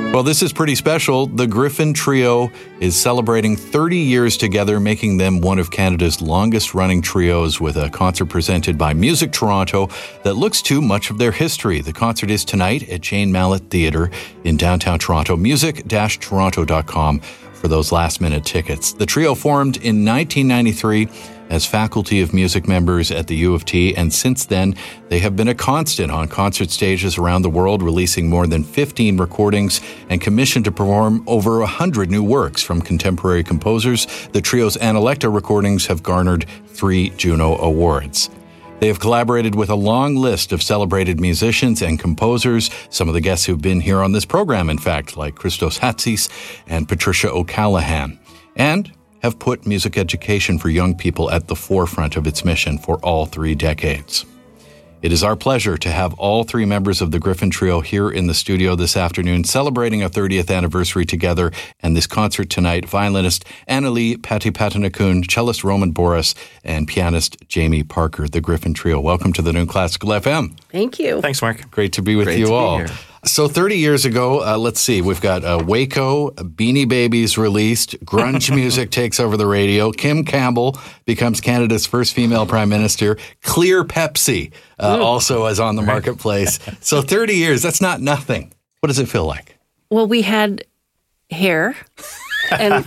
Well, this is pretty special. The Griffin Trio is celebrating 30 years together, making them one of Canada's longest-running trios with a concert presented by Music Toronto that looks to much of their history. The concert is tonight at Jane Mallett Theatre in downtown Toronto. Music-toronto.com for those last-minute tickets. The trio formed in 1993 as Faculty of Music members at the U of T, and since then, they have been a constant on concert stages around the world, releasing more than 15 recordings and commissioned to perform over 100 new works from contemporary composers. The trio's Analecta recordings have garnered 3 Juno Awards. They have collaborated with a long list of celebrated musicians and composers, some of the guests who've been here on this program, in fact, like Christos Hatsis and Patricia O'Callaghan, and have put music education for young people at the forefront of its mission for all 3 decades. It is our pleasure to have all 3 members of the Griffin Trio here in the studio this afternoon, celebrating a 30th anniversary together, and this concert tonight, violinist Annalie Patipatanakun, cellist Roman Boris, and pianist Jamie Parker, the Griffin Trio. Welcome to the New Classical FM. Thank you. Thanks, Mark. Great to be with you all. So 30 years ago, let's see, we've got Waco, Beanie Babies released, grunge music takes over the radio, Kim Campbell becomes Canada's first female prime minister, Clear Pepsi also is on the marketplace. So 30 years, that's not nothing. What does it feel like? Well, we had hair. And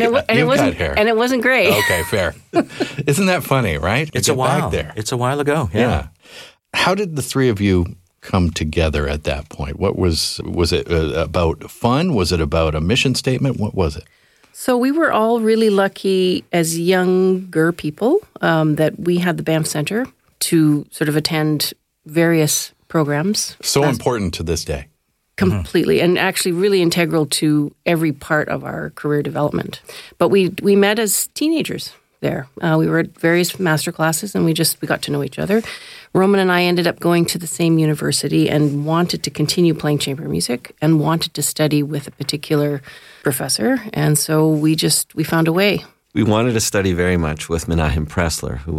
it wasn't great. Okay, fair. Isn't that funny, right? It's a while. It's a while ago. Yeah. How did the 3 of you come together at that point? What was it about fun? Was it about a mission statement? What was it? So we were all really lucky as younger people that we had the Banff Centre to sort of attend various programs. So important to this day. Completely, and actually really integral to every part of our career development. But we met as teenagers there. We were at various master classes, and we got to know each other. Roman and I ended up going to the same university and wanted to continue playing chamber music and wanted to study with a particular professor. And so we found a way. We wanted to study very much with Menahem Pressler, who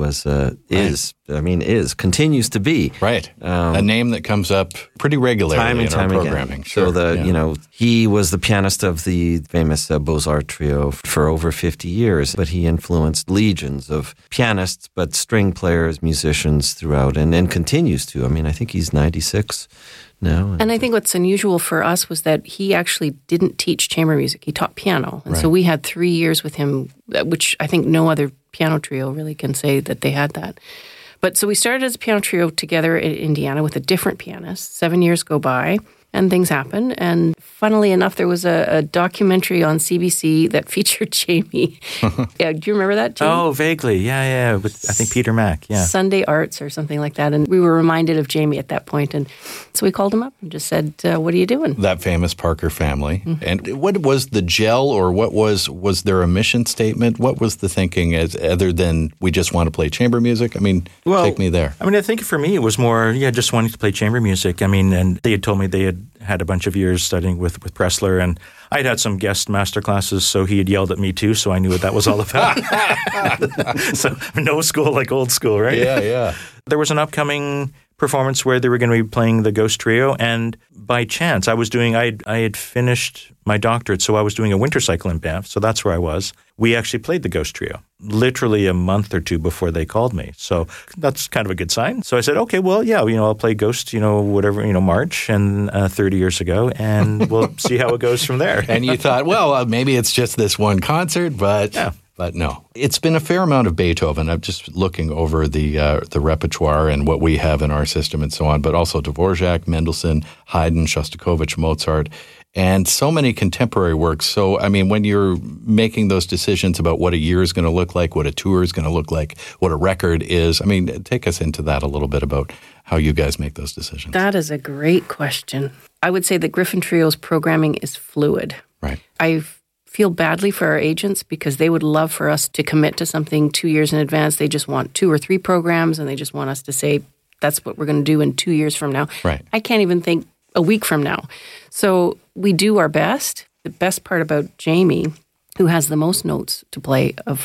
continues to be. Right. A name that comes up pretty regularly in our programming. Again. Sure. So he was the pianist of the famous Beaux-Arts trio for over 50 years, but he influenced legions of pianists, but string players, musicians throughout, and continues to. I think he's 96 now. And I think what's unusual for us was that he actually didn't teach chamber music. He taught piano. And so we had 3 years with him, which I think no other piano trio really can say that they had that. But so we started as a piano trio together in Indiana with a different pianist. 7 years go by and things happen. And funnily enough, there was a documentary on CBC that featured Jamie. Yeah, do you remember that, Jamie? Oh, vaguely. Yeah. With, I think, Peter Mack. Yeah. Sunday Arts or something like that. And we were reminded of Jamie at that point. And so we called him up and just said, what are you doing? That famous Parker family. Mm-hmm. And what was the gel, or was there a mission statement? What was the thinking other than we just want to play chamber music? Take me there. I think for me it was more, just wanting to play chamber music. And they had told me they had a bunch of years studying with Pressler, and I'd had some guest master classes, so he had yelled at me too, so I knew what that was all about. So no school like old school, right? Yeah. There was an upcoming performance where they were going to be playing the Ghost Trio, and by chance I had finished my doctorate, so I was doing a winter cycle in Banff, so that's where I was. We actually played the Ghost Trio literally a month or 2 before they called me, so that's kind of a good sign. So I said, okay, well, yeah, I'll play Ghost, March and 30 years ago, and we'll see how it goes from there. And you thought, well, maybe it's just this one concert, but... Yeah. But no, it's been a fair amount of Beethoven. I'm just looking over the repertoire and what we have in our system and so on, but also Dvorak, Mendelssohn, Haydn, Shostakovich, Mozart, and so many contemporary works. So, when you're making those decisions about what a year is going to look like, what a tour is going to look like, what a record is, take us into that a little bit about how you guys make those decisions. That is a great question. I would say that Griffin Trio's programming is fluid. Right. I feel badly for our agents because they would love for us to commit to something 2 years in advance. They just want 2 or 3 programs, and they just want us to say, that's what we're going to do in 2 years from now. Right. I can't even think a week from now. So we do our best. The best part about Jamie, who has the most notes to play of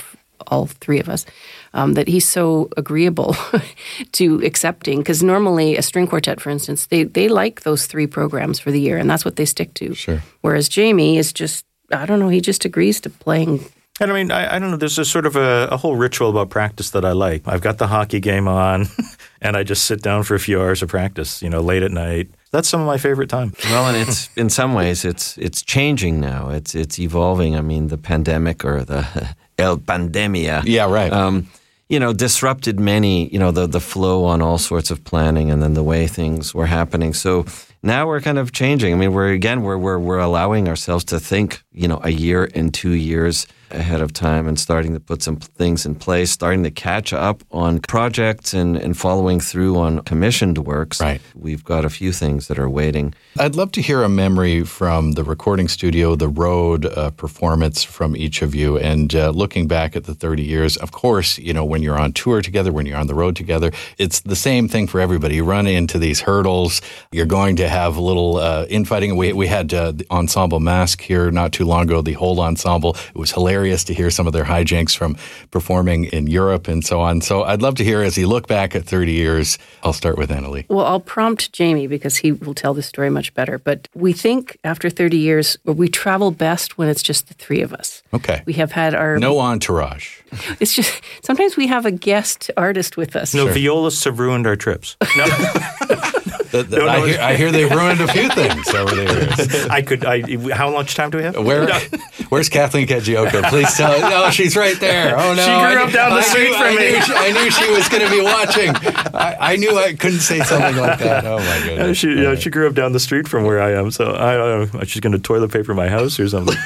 all three of us, that he's so agreeable to accepting. Because normally a string quartet, for instance, they like those 3 programs for the year, and that's what they stick to. Sure. Whereas Jamie is just, I don't know, he just agrees to playing. And I mean, I don't know, there's a sort of a whole ritual about practice that I like. I've got the hockey game on, and I just sit down for a few hours of practice, late at night. That's some of my favorite time. Well, and it's in some ways it's changing now. It's evolving. I mean, the pandemic or the El Pandemia. Yeah, right. Disrupted many, the flow on all sorts of planning and then the way things were happening. So now we're kind of changing. I mean, we're allowing ourselves to think, a year and 2 years ahead of time and starting to put some things in place, starting to catch up on projects and following through on commissioned works. Right. We've got a few things that are waiting. I'd love to hear a memory from the recording studio, the road performance from each of you. And looking back at the 30 years, of course, when you're on tour together, when you're on the road together, it's the same thing for everybody. You run into these hurdles. You're going to have a little infighting. We had the Ensemble Mask here not too long ago, the whole ensemble. It was hilarious to hear some of their hijinks from performing in Europe and so on. So I'd love to hear, as you look back at 30 years, I'll start with Annalie. Well, I'll prompt Jamie because he will tell the story much better. But we think after 30 years, we travel best when it's just the 3 of us. Okay. We have had our... No entourage. It's just, sometimes we have a guest artist with us. No, violists have ruined our trips. No. I hear they've ruined a few things over the years. How much time do we have? Where's Kathleen Kajioka? Please tell. No, she's right there. Oh, no. She grew up down the street from me. I knew she was going to be watching. I knew I couldn't say something like that. Oh, my goodness. She grew up down the street from where I am, so I don't know. She's going to toilet paper my house or something.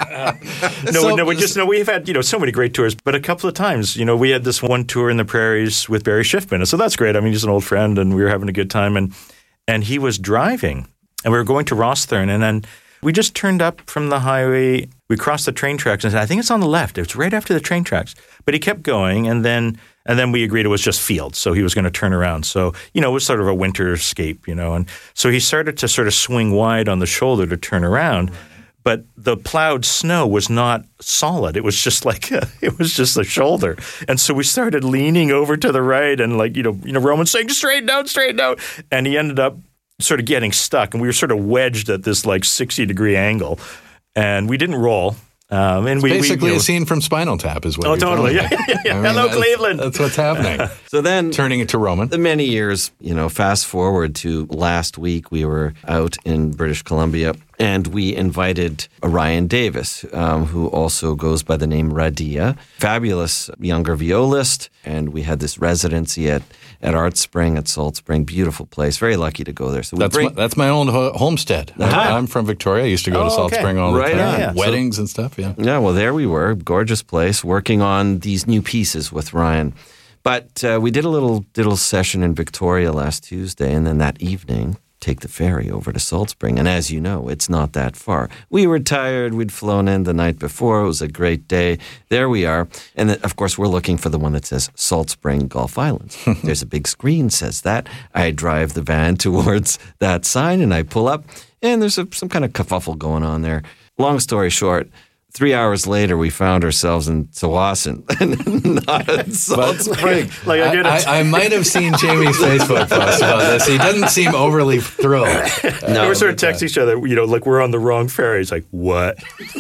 We've had, so many great tours, but a couple of times, we had this one tour in the prairies with Barry Schiffman. So that's great. I mean, he's an old friend and we were having a good time and he was driving and we were going to Rosthern and then we just turned up from the highway. We crossed the train tracks and said, I think it's on the left. It's right after the train tracks. But he kept going and then we agreed it was just fields. So he was going to turn around. So, it was sort of a winterscape, and so he started to sort of swing wide on the shoulder to turn around. But the plowed snow was not solid. It was just like it was just a shoulder. And so we started leaning over to the right and Roman saying, straighten out. And he ended up sort of getting stuck. And we were sort of wedged at this 60-degree angle. And we didn't roll. And basically a scene from Spinal Tap is what you're totally. Yeah. Hello, Cleveland. That's what's happening. So then turning it to Roman. The many years, fast forward to last week, we were out in British Columbia and we invited Ryan Davis, who also goes by the name Radia, fabulous younger violist. And we had this residency at Art Spring at Salt Spring. Beautiful place. Very lucky to go there. So that's my own homestead. I'm from Victoria. I used to go to Salt Spring all the time. Yeah. Weddings and stuff, yeah. Yeah, well, there we were. Gorgeous place. Working on these new pieces with Ryan. But we did a little session in Victoria last Tuesday, and then that evening, take the ferry over to Salt Spring. And as you know, it's not that far. We were tired. We'd flown in the night before. It was a great day. There we are. And then, of course, we're looking for the one that says Salt Spring, Gulf Islands. There's a big screen says that. I drive the van towards that sign and I pull up and there's some kind of kerfuffle going on there. Long story short, 3 hours later, we found ourselves in Tsawwassen, not at Salt Spring. I might have seen Jamie's Facebook post about this. He doesn't seem overly thrilled. No, we sort of text each other, like we're on the wrong ferry. It's like, what?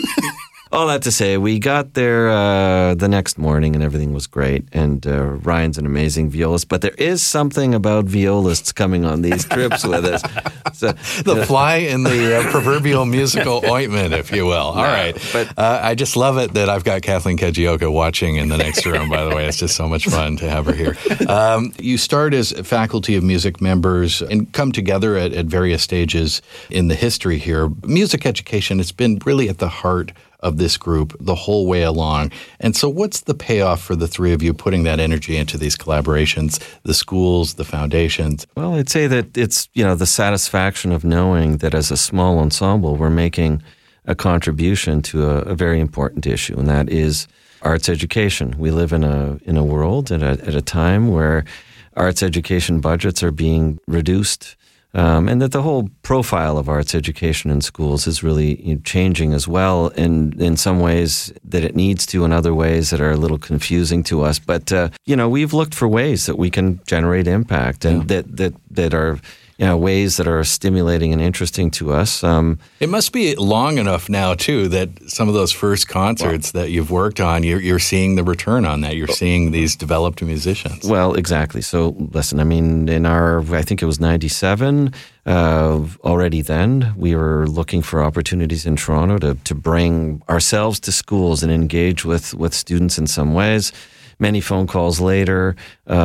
All that to say, we got there the next morning and everything was great. And Ryan's an amazing violist. But there is something about violists coming on these trips with us. So, the fly in the proverbial musical ointment, if you will. All right. But I just love it that I've got Kathleen Kajioka watching in the next room, by the way. It's just so much fun to have her here. You start as faculty of music members and come together at various stages in the history here. Music education, it's been really at the heart of this group the whole way along. And so what's the payoff for the 3 of you putting that energy into these collaborations, the schools, the foundations? Well, I'd say that it's, the satisfaction of knowing that as a small ensemble, we're making a contribution to a very important issue, and that is arts education. We live in a world at a time where arts education budgets are being reduced and that the whole profile of arts education in schools is really changing as well, in some ways that it needs to, in other ways that are a little confusing to us. But we've looked for ways that we can generate impact, and that are ways that are stimulating and interesting to us. It must be long enough now, too, that some of those first concerts that you've worked on, you're seeing the return on that. You're seeing these developed musicians. Well, exactly. So, listen, I mean, I think it was 97, already then, we were looking for opportunities in Toronto to bring ourselves to schools and engage with students in some ways. Many phone calls later,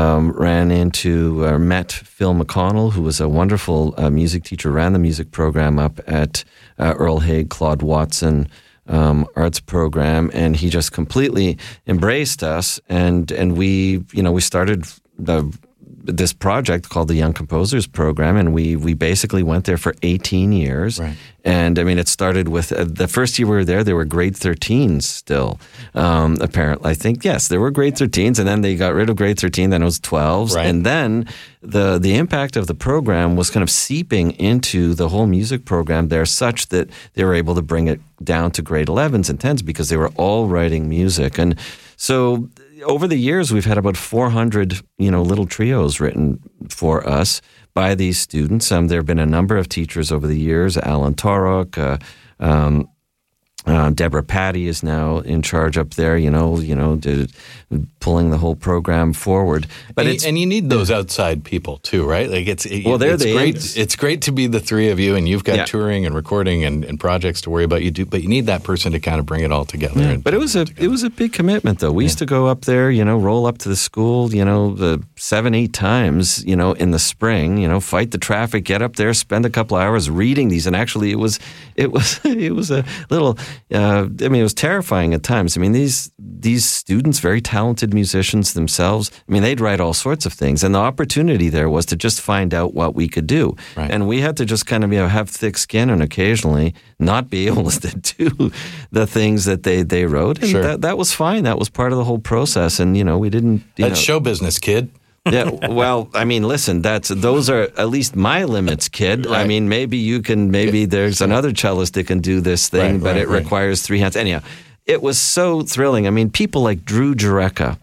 met Phil McConnell, who was a wonderful music teacher, ran the music program up at Earl Haig, Claude Watson arts program, and he just completely embraced us, and we started this project called the Young Composers Program, and we basically went there for 18 years. Right. And I mean, it started with the first year we were there were grade 13s still. Apparently, I think, yes, there were grade 13s, and then they got rid of grade 13, then it was 12s. Right. And then the impact of the program was kind of seeping into the whole music program there, such that they were able to bring it down to grade 11s and 10s because they were all writing music. And so over the years, we've had about 400, little trios written for us by these students. There have been a number of teachers over the years. Alan Torok, Deborah Patty is now in charge up there, pulling the whole program forward. But and you need those outside people too, right? Like it's great. It's great to be the three of you, and you've got touring and recording and projects to worry about. But you need that person to kind of bring it all together. Yeah. But it was a big commitment, though. We used to go up there, roll up to the school, the 7-8 times, in the spring, fight the traffic, get up there, spend a couple hours reading these, and actually it was a little. It was terrifying at times. I mean, these students, very talented musicians themselves, they'd write all sorts of things. And the opportunity there was to just find out what we could do. Right. And we had to just kind of have thick skin and occasionally not be able to do the things that they wrote. And sure. that was fine. That was part of the whole process. And, we didn't... That's show business, kid. Yeah, well, listen, those are at least my limits, kid. Right. Maybe there's another cellist that can do this thing, but it requires 3 hands. Anyhow, it was so thrilling. People like Drew Jureka,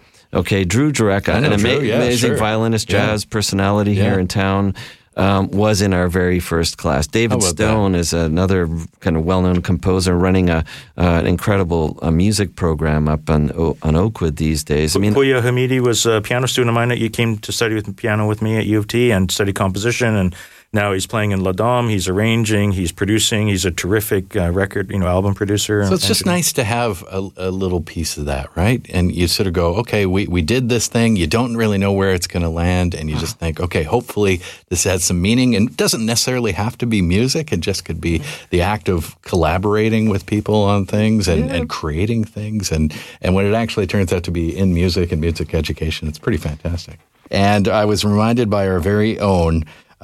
an amazing violinist, jazz personality here in town, was in our very first class. David Stone is another kind of well-known composer running an incredible music program up on Oakwood these days. Puya Hamidi was a piano student of mine that came to study with piano with me at U of T and study composition, and now he's playing in La Dame, he's arranging, he's producing, he's a terrific record, album producer. So it's just nice to have a little piece of that, right? And you sort of go, okay, we did this thing, you don't really know where it's going to land, and you just think, okay, hopefully this has some meaning, and it doesn't necessarily have to be music, it just could be the act of collaborating with people on things and creating things, and when it actually turns out to be in music and music education, it's pretty fantastic. And I was reminded by our very own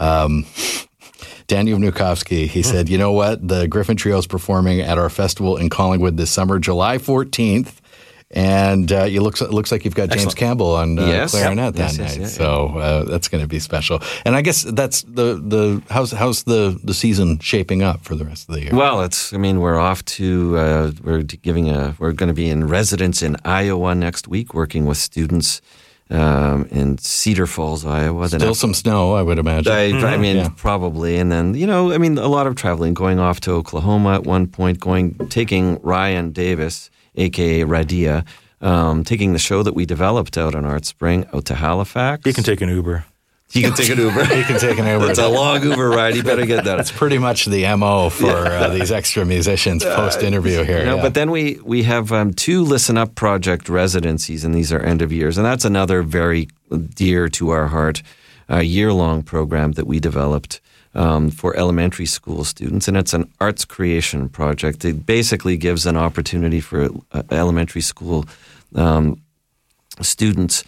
Daniel Vnukovsky. He said, you know what? The Griffin Trio is performing at our festival in Collingwood this summer, July 14th. And it looks like you've got James Campbell on clarinet that night. Yes. So that's going to be special. And I guess that's how's the season shaping up for the rest of the year? Well, we're off to, we're going to be in residence in Iowa next week, working with students in Cedar Falls, Iowa. Still some snow, I would imagine. Probably. And then, a lot of traveling, going off to Oklahoma at one point, taking Ryan Davis, a.k.a. Radia, taking the show that we developed out on Art Spring out to Halifax. You can take an Uber. You can take an Uber. It's a long Uber ride. You better get that. That's pretty much the MO for these extra musicians post-interview here. But then we have 2 Listen Up Project residencies, and these are end of years. And that's another very dear to our heart year-long program that we developed for elementary school students. And it's an arts creation project. It basically gives an opportunity for elementary school students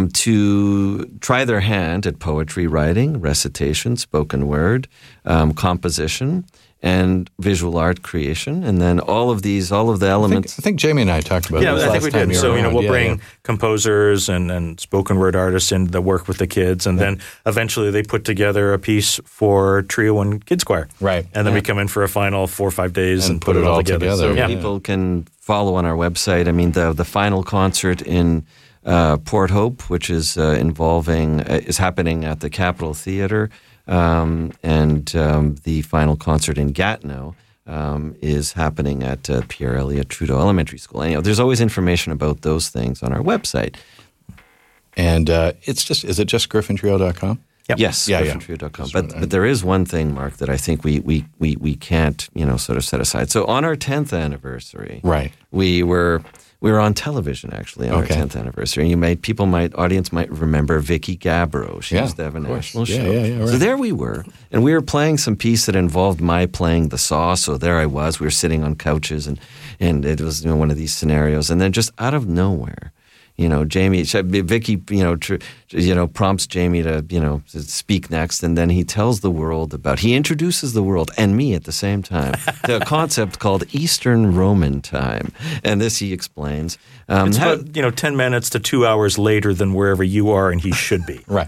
to try their hand at poetry writing, recitation, spoken word, composition, and visual art creation. And then all of the elements. I think Jamie and I talked about this I think we did. So, we'll bring yeah. composers and spoken word artists in that work with the kids. And then eventually they put together a piece for trio and kids choir. Right. And then we come in for a final 4 or 5 days and put it all together. So people can follow on our website. I mean, the final concert in Port Hope, which is is happening at the Capitol Theatre, and the final concert in Gatineau is happening at Pierre Elliott Trudeau Elementary School. And, there's always information about those things on our website. And is it just griffintrio.com? Yep. Yes, griffintrio.com. But there is one thing, Mark, that I think we can't sort of set aside. So on our 10th anniversary, right, we were on television actually on our 10th anniversary. And audience might remember Vicky Gabbro. She used to have a national show. Yeah, right. So there we were, and we were playing some piece that involved my playing the saw. So there I was. We were sitting on couches, and it was one of these scenarios. And then just out of nowhere, Vicky, prompts Jamie to speak next, and then he tells the world he introduces the world and me at the same time to a concept called Eastern Roman time, and this he explains. It's about 10 minutes to 2 hours later than wherever you are and he should be. Right.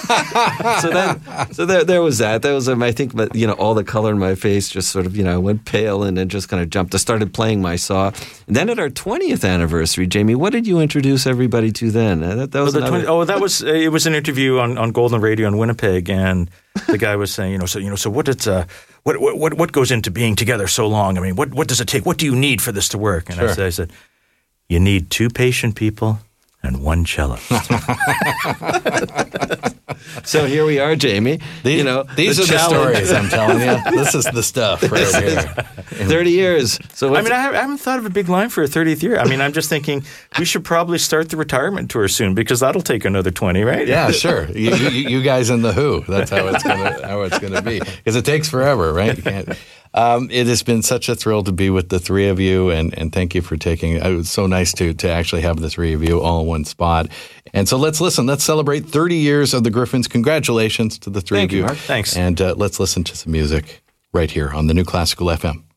So there was that. That was I think, but all the color in my face just sort of went pale, and then just kind of jumped. I started playing my saw, and then at our 20th anniversary, Jamie, what did you introduce everybody to then? It was an interview on Golden Radio in Winnipeg, and the guy was saying, so what goes into being together so long? I mean, what does it take? What do you need for this to work? And I said, you need 2 patient people and 1 cello. So here we are, Jamie. These are the stories, I'm telling you. This is the stuff right here. 30 years. So I haven't thought of a big line for a 30th year. I mean, I'm just thinking we should probably start the retirement tour soon, because that'll take another 20, right? Yeah, sure. You guys in the Who. That's how it's gonna be. Because it takes forever, right? You can't. It has been such a thrill to be with the 3 of you, and thank you for taking. It was so nice to actually have the 3 of you all in one spot. And so let's listen. Let's celebrate 30 years of the Griffins. Congratulations to the 3 of you. Mark. Thanks. And let's listen to some music right here on the New Classical FM.